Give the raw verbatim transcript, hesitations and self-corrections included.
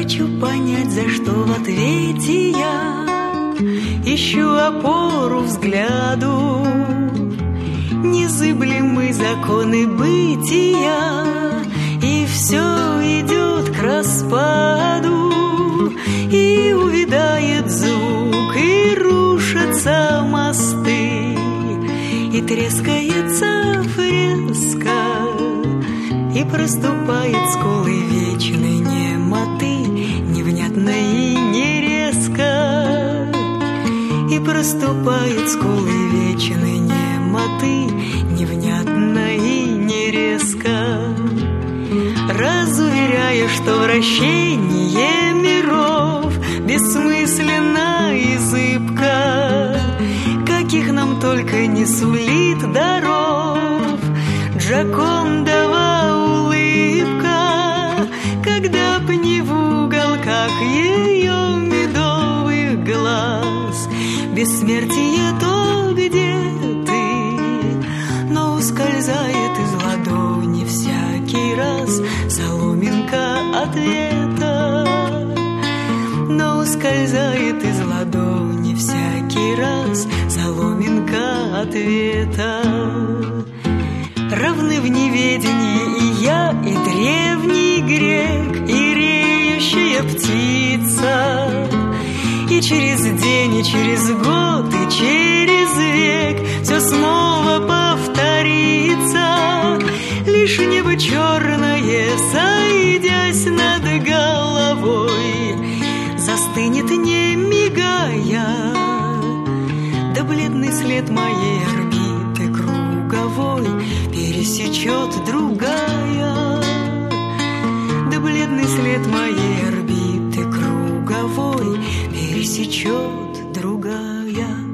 Хочу понять, за что в ответе я ищу опору взгляду. Незыблемы законы бытия, и все идет к распаду. И увядает звук, и рушатся мосты, и трескается фреска, и проступает скулы вечной немоты, невнятно и не резко. И проступает скулы вечной немоты, невнятно и не резко. Разуверяя, что вращение миров бессмысленно и зыбко, каких нам только не сулит даров Джокондова улыбка, когда б не в уголках ее медовых глаз бессмертие, то где ты? Но ускользает из ладони всякий раз соломинка ответа. Но ускользает из ладони всякий раз соломинка ответа. Равны в неведении и я, и древний грек, и реющая птица. И через день, и через год, и через век все снова повторится. Лишь небо черное, сойдясь над головой, застынет, не мигая. Да бледный след моей орбиты круговой пересечет другая. Да бледный след моей орбиты круговой пересечет другая.